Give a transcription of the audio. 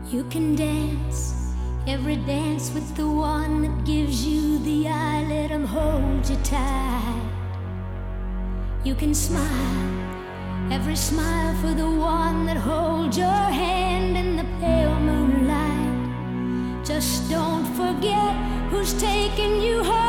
You can dance every dance with the one that gives you the eye. Let him hold you tight. You can smile every smile for the one that holds your hand in the pale moonlight. Just don't forget who's taking you home.